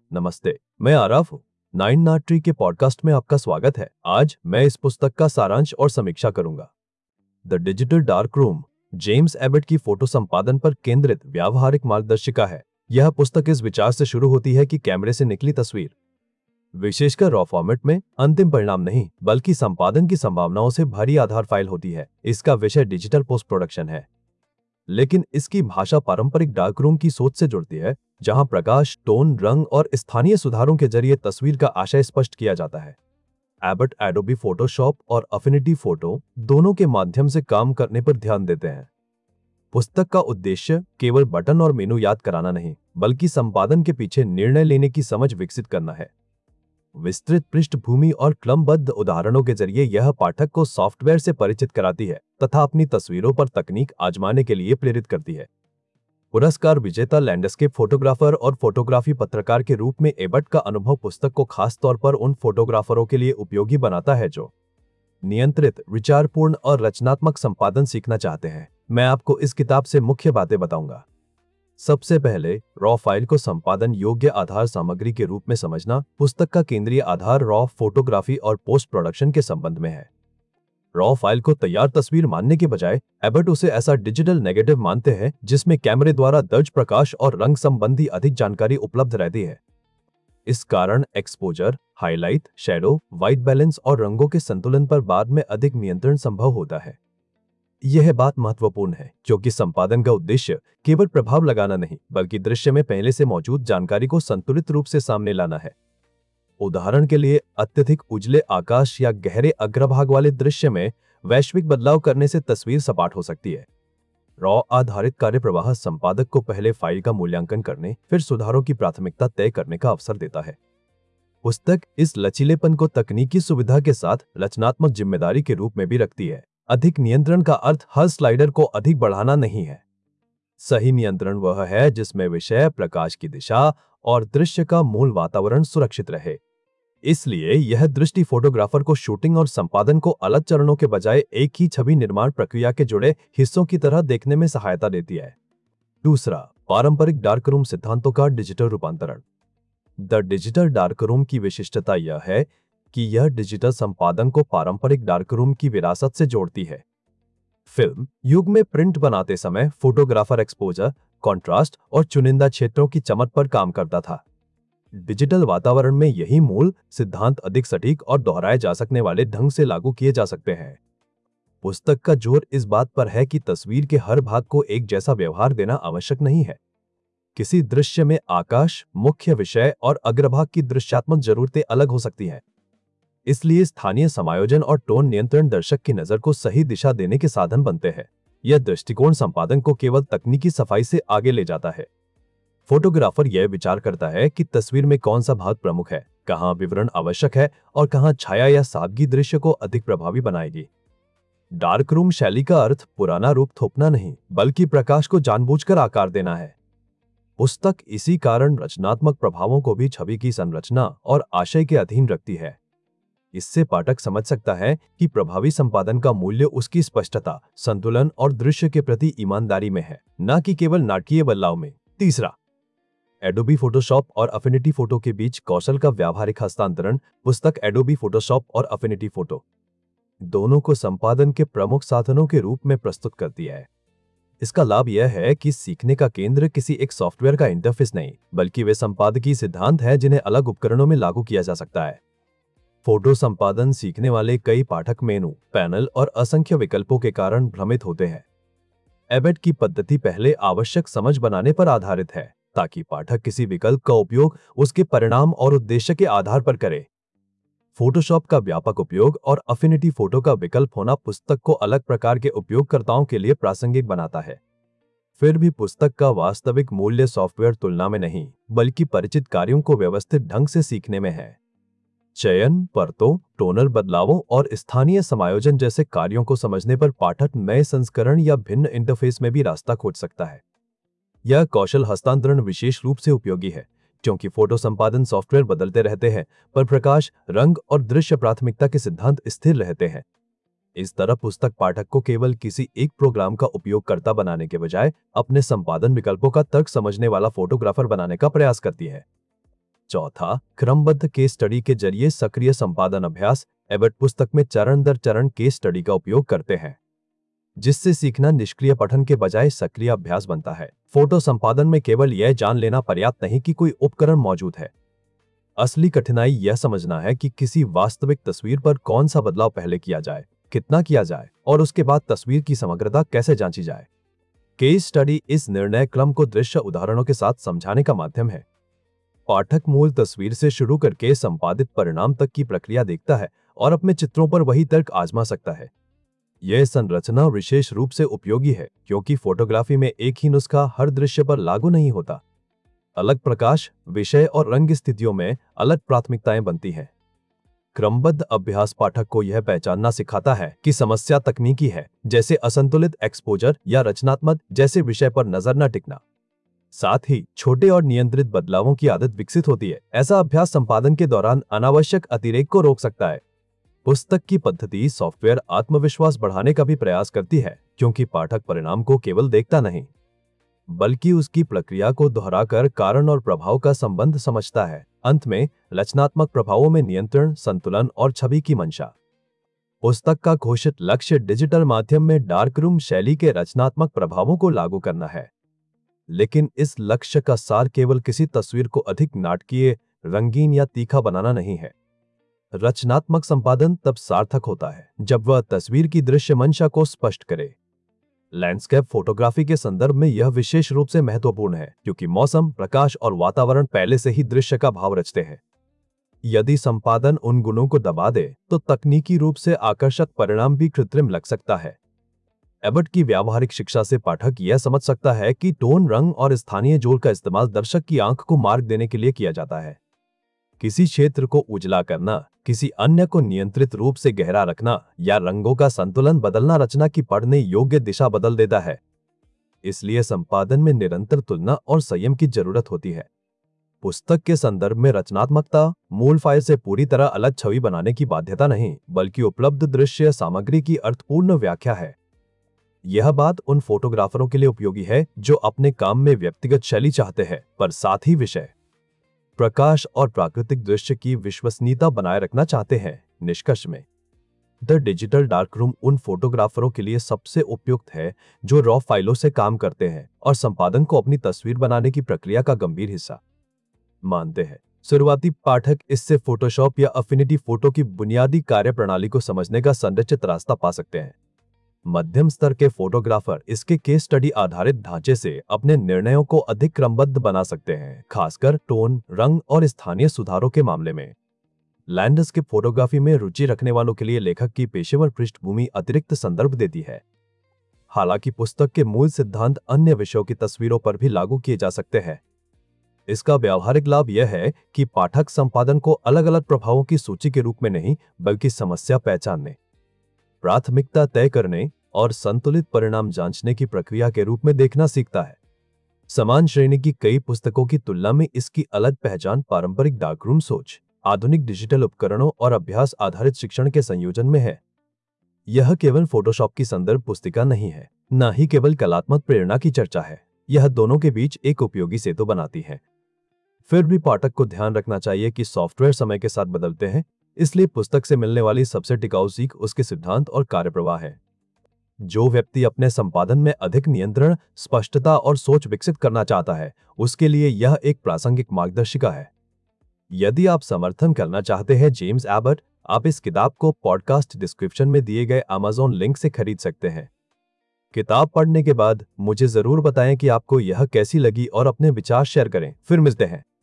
नमस्ते, मैं आराफ हूँ। नाइन नाट ट्री के पॉडकास्ट में आपका स्वागत है। आज मैं इस पुस्तक का सारांश और समीक्षा करूंगा। The digital darkroom, James Abbott की फोटो संपादन पर केंद्रित व्यावहारिक मार्गदर्शिका है। यह पुस्तक इस विचार से शुरू होती है कि कैमरे से निकली तस्वीर, विशेषकर रॉ फॉर्मेट में, अंतिम परिणाम नहीं बल्कि संपादन की संभावनाओं से भरी आधार फाइल होती है। इसका विषय डिजिटल पोस्ट प्रोडक्शन है, लेकिन इसकी भाषा पारंपरिक डार्क रूम की सोच से जुड़ती है, जहां प्रकाश, टोन, रंग और स्थानीय सुधारों के जरिए तस्वीर का आशय स्पष्ट किया जाता है। एबट एडोबी फोटोशॉप और अफिनिटी फोटो दोनों के माध्यम से काम करने पर ध्यान देते हैं। पुस्तक का उद्देश्य केवल बटन और मेनू याद कराना नहीं, बल्कि संपादन के पीछे निर्णय लेने की समझ विकसित करना है। विस्तृत पृष्ठभूमि और क्रमबद्ध उदाहरणों के जरिए यह पाठक को सॉफ्टवेयर से परिचित कराती है तथा अपनी तस्वीरों पर तकनीक आजमाने के लिए प्रेरित करती है। पुरस्कार विजेता लैंडस्केप फोटोग्राफर और फोटोग्राफी पत्रकार के रूप में एबट का अनुभव पुस्तक को खास तौर पर उन फोटोग्राफरों के लिए उपयोगी बनाता है जो नियंत्रित, विचारपूर्ण और रचनात्मक संपादन सीखना चाहते हैं। मैं आपको इस किताब से मुख्य बातें बताऊंगा। सबसे पहले, रॉ फाइल को संपादन योग्य आधार सामग्री के रूप में समझना। पुस्तक का केंद्रीय आधार रॉ फोटोग्राफी और पोस्ट प्रोडक्शन के संबंध में है। रॉ फाइल को तैयार तस्वीर मानने के बजाय एबट उसे ऐसा डिजिटल नेगेटिव मानते हैं जिसमें कैमरे द्वारा दर्ज प्रकाश और रंग संबंधी अधिक जानकारी उपलब्ध रहती है। इस कारण exposure, highlight, shadow, white balance और रंगों के संतुलन पर बाद में अधिक नियंत्रण संभव होता है। यह बात महत्वपूर्ण है क्योंकि संपादन का उद्देश्य केवल प्रभाव लगाना नहीं, बल्कि दृश्य में पहले से मौजूद जानकारी को संतुलित रूप से सामने लाना है। उदाहरण के लिए, अत्यधिक उजले आकाश या गहरे अग्रभाग वाले दृश्य में वैश्विक बदलाव करने से तस्वीर सपाट हो सकती है। रॉ आधारित कार्यप्रवाह संपादक को पहले फाइल का मूल्यांकन करने, फिर सुधारों की प्राथमिकता तय करने का अवसर देता है। पुस्तक इस लचीलेपन को तकनीकी सुविधा के साथ रचनात्मक जिम्मेदारी के रूप में भी रखती है। अधिक नियंत्रण का अर्थ हर स्लाइडर को अधिक बढ़ाना नहीं है। सही नियंत्रण वह है जिसमें विषय, प्रकाश की दिशा और दृश्य का मूल वातावरण सुरक्षित रहे। इसलिए यह दृष्टि फोटोग्राफर को शूटिंग और संपादन को अलग चरणों के बजाय एक ही छवि निर्माण प्रक्रिया के जुड़े हिस्सों की तरह देखने में सहायता देती है। दूसरा, पारंपरिक डार्क रूम सिद्धांतों का डिजिटल रूपांतरण। द डिजिटल डार्क रूम की विशिष्टता यह है कि यह डिजिटल संपादन को पारंपरिक डार्क रूम की विरासत से जोड़ती है। फिल्म युग में प्रिंट बनाते समय फोटोग्राफर एक्सपोजर, कॉन्ट्रास्ट और चुनिंदा क्षेत्रों की चमक पर काम करता था। डिजिटल वातावरण में यही मूल सिद्धांत अधिक सटीक और दोहराए जा सकने वाले ढंग से लागू किए जा सकते हैं। पुस्तक का जोर इस बात पर है कि तस्वीर के हर भाग को एक जैसा व्यवहार देना आवश्यक नहीं है। किसी दृश्य में आकाश, मुख्य विषय और अग्रभाग की दृश्यात्मक जरूरतें अलग हो सकती हैं। इसलिए स्थानीय समायोजन और टोन नियंत्रण दर्शक की नजर को सही दिशा देने के साधन बनते हैं। यह दृष्टिकोण संपादन को केवल तकनीकी सफाई से आगे ले जाता है। फोटोग्राफर यह विचार करता है कि तस्वीर में कौन सा भाग प्रमुख है, कहां विवरण आवश्यक है और कहां छाया या सादगी दृश्य को अधिक प्रभावी बनाएगी। डार्क रूम शैली का अर्थ पुराना रूप थोपना नहीं, बल्कि प्रकाश को जानबूझकर आकार देना है। पुस्तक इसी कारण रचनात्मक प्रभावों को भी छवि की संरचना और आशय के अधीन रखती है। इससे पाठक समझ सकता है कि प्रभावी संपादन का मूल्य उसकी स्पष्टता, संतुलन और दृश्य के प्रति ईमानदारी में है, न कि केवल नाटकीय बदलाव में। तीसरा, एडोबी फोटोशॉप और अफिनिटी फोटो के बीच कौशल का व्यावहारिक हस्तांतरण। पुस्तक एडोबी फोटोशॉप और अफिनिटी फोटो दोनों को संपादन के प्रमुख साधनों के रूप में प्रस्तुत करती है। इसका लाभ यह है कि सीखने का केंद्र किसी एक सॉफ्टवेयर का इंटरफेस नहीं, बल्कि वे संपादकीय सिद्धांत हैं जिन्हें अलग उपकरणों में लागू किया जा सकता है। फोटो संपादन सीखने वाले कई पाठक मेनू, पैनल और असंख्य विकल्पों के कारण भ्रमित होते हैं। एबट की पद्धति पहले आवश्यक समझ बनाने पर आधारित है, ताकि पाठक किसी विकल्प का उपयोग उसके परिणाम और उद्देश्य के आधार पर करे। फोटोशॉप का व्यापक उपयोग और अफिनिटी फोटो का विकल्प होना पुस्तक को अलग प्रकार के उपयोगकर्ताओं के लिए प्रासंगिक बनाता है। फिर भी पुस्तक का वास्तविक मूल्य सॉफ्टवेयर तुलना में नहीं, बल्कि परिचित कार्यों को व्यवस्थित ढंग से सीखने में है। चयन, परतों, टोनल बदलावों और स्थानीय समायोजन जैसे कार्यों को समझने पर पाठक नए संस्करण या भिन्न इंटरफेस में भी रास्ता खोज सकता है। यह कौशल हस्तांतरण विशेष रूप से उपयोगी है क्योंकि फोटो संपादन सॉफ्टवेयर बदलते रहते हैं, पर प्रकाश, रंग और दृश्य प्राथमिकता के सिद्धांत स्थिर रहते हैं। इस तरह पुस्तक पाठक को केवल किसी एक प्रोग्राम का उपयोगकर्ता बनाने के बजाय अपने संपादन विकल्पों का तर्क समझने वाला फोटोग्राफर बनाने का प्रयास करती है। चौथा, क्रमबद्ध केस स्टडी के जरिए सक्रिय संपादन अभ्यास। एबट पुस्तक में चरण दर चरण केस स्टडी का उपयोग करते हैं, जिससे सीखना निष्क्रिय पठन के बजाय सक्रिय अभ्यास बनता है। फोटो संपादन में केवल यह जान लेना पर्याप्त नहीं कि कोई उपकरण मौजूद है। असली कठिनाई यह समझना है कि किसी वास्तविक तस्वीर पर कौन सा बदलाव पहले किया जाए, कितना किया जाए और उसके बाद तस्वीर की समग्रता कैसे जांची जाए। केस स्टडी इस निर्णय क्रम को दृश्य उदाहरणों के साथ समझाने का माध्यम है। पाठक मूल तस्वीर से शुरू करके संपादित परिणाम तक की प्रक्रिया देखता है और अपने चित्रों पर वही तर्क आजमा सकता है। यह संरचना विशेष रूप से उपयोगी है क्योंकि फोटोग्राफी में एक ही नुस्खा हर दृश्य पर लागू नहीं होता। अलग प्रकाश, विषय और रंग स्थितियों में अलग प्राथमिकताएं बनती हैं। क्रमबद्ध अभ्यास पाठक को यह पहचानना सिखाता है कि समस्या तकनीकी है, जैसे असंतुलित एक्सपोजर, या रचनात्मक, जैसे विषय पर नजर न टिकना। साथ ही छोटे और नियंत्रित बदलावों की आदत विकसित होती है। ऐसा अभ्यास संपादन के दौरान अनावश्यक अतिरेक को रोक सकता है। पुस्तक की पद्धति सॉफ्टवेयर आत्मविश्वास बढ़ाने का भी प्रयास करती है, क्योंकि पाठक परिणाम को केवल देखता नहीं, बल्कि उसकी प्रक्रिया को दोहराकर कारण और प्रभाव का संबंध समझता है। अंत में रचनात्मक प्रभावों में नियंत्रण, संतुलन और छवि की मंशा। पुस्तक का घोषित लक्ष्य डिजिटल माध्यम में डार्क रूम शैली के रचनात्मक प्रभावों को लागू करना है, लेकिन इस लक्ष्य का सार केवल किसी तस्वीर को अधिक नाटकीय, रंगीन या तीखा बनाना नहीं है। रचनात्मक संपादन तब सार्थक होता है जब वह तस्वीर की दृश्य मंशा को स्पष्ट करे। लैंडस्केप फोटोग्राफी के संदर्भ में यह विशेष रूप से महत्वपूर्ण है, क्योंकि मौसम, प्रकाश और वातावरण पहले से ही दृश्य का भाव रचते हैं। यदि संपादन उन गुणों को दबा दे तो तकनीकी रूप से आकर्षक परिणाम भी कृत्रिम लग सकता है। एबट की व्यावहारिक शिक्षा से पाठक यह समझ सकता है कि टोन, रंग और स्थानीय जोड़ का इस्तेमाल दर्शक की आंख को मार्ग देने के लिए किया जाता है। किसी क्षेत्र को उजला करना, किसी अन्य को नियंत्रित रूप से गहरा रखना या रंगों का संतुलन बदलना रचना की पढ़ने योग्य दिशा बदल देता है। इसलिए संपादन में निरंतर तुलना और संयम की जरूरत होती है। पुस्तक के संदर्भ में रचनात्मकता मूल फाइल से पूरी तरह अलग छवि बनाने की बाध्यता नहीं, बल्कि उपलब्ध दृश्य सामग्री की अर्थपूर्ण व्याख्या है। यह बात उन फोटोग्राफरों के लिए उपयोगी है जो अपने काम में व्यक्तिगत शैली चाहते हैं, पर साथ ही विषय, प्रकाश और प्राकृतिक दृश्य की विश्वसनीयता बनाए रखना चाहते हैं। निष्कर्ष में, द डिजिटल डार्क रूम उन फोटोग्राफरों के लिए सबसे उपयुक्त है जो रॉ फाइलों से काम करते हैं और संपादन को अपनी तस्वीर बनाने की प्रक्रिया का गंभीर हिस्सा मानते हैं। शुरुआती पाठक इससे फोटोशॉप या अफिनिटी फोटो की बुनियादी कार्यप्रणाली को समझने का संरचित रास्ता पा सकते हैं। मध्यम स्तर के फोटोग्राफर इसके केस स्टडी आधारित ढांचे से अपने निर्णयों को अधिक क्रमबद्ध बना सकते हैं, खासकर टोन, रंग और स्थानीय सुधारों के मामले में। लैंडस्केप फोटोग्राफी में रुचि रखने वालों के लिए लेखक की पेशेवर पृष्ठभूमि अतिरिक्त संदर्भ देती है। हालांकि पुस्तक के मूल सिद्धांत अन्य विषयों की तस्वीरों पर भी लागू किए जा सकते हैं। इसका व्यावहारिक लाभ यह है कि पाठक संपादन को अलग अलग प्रभावों की सूची के रूप में नहीं, बल्कि समस्या पहचानने, प्राथमिकता तय करने और संतुलित परिणाम जांचने की प्रक्रिया के रूप में देखना सीखता है। समान श्रेणी की कई पुस्तकों की तुलना में इसकी अलग पहचान पारंपरिक डार्करूम सोच, आधुनिक डिजिटल उपकरणों और अभ्यास आधारित शिक्षण के संयोजन में है। यह केवल फोटोशॉप की संदर्भ पुस्तिका नहीं है, न ही केवल कलात्मक प्रेरणा की चर्चा है। यह दोनों के बीच एक उपयोगी सेतु बनाती है। फिर भी पाठक को ध्यान रखना चाहिए कि सॉफ्टवेयर समय के साथ बदलते हैं, इसलिए पुस्तक से मिलने वाली सबसे टिकाऊ सीख उसके सिद्धांत और कार्यप्रवाह है। जो व्यक्ति अपने संपादन में अधिक नियंत्रण, स्पष्टता और सोच विकसित करना चाहता है, उसके लिए यह एक प्रासंगिक मार्गदर्शिका है। यदि आप समर्थन करना चाहते हैं जेम्स एबट, आप इस किताब को पॉडकास्ट डिस्क्रिप्शन में दिए गए अमेज़न लिंक से खरीद सकते हैं। किताब पढ़ने के बाद मुझे जरूर बताएं कि आपको यह कैसी लगी और अपने विचार शेयर करें। फिर मिलते हैं।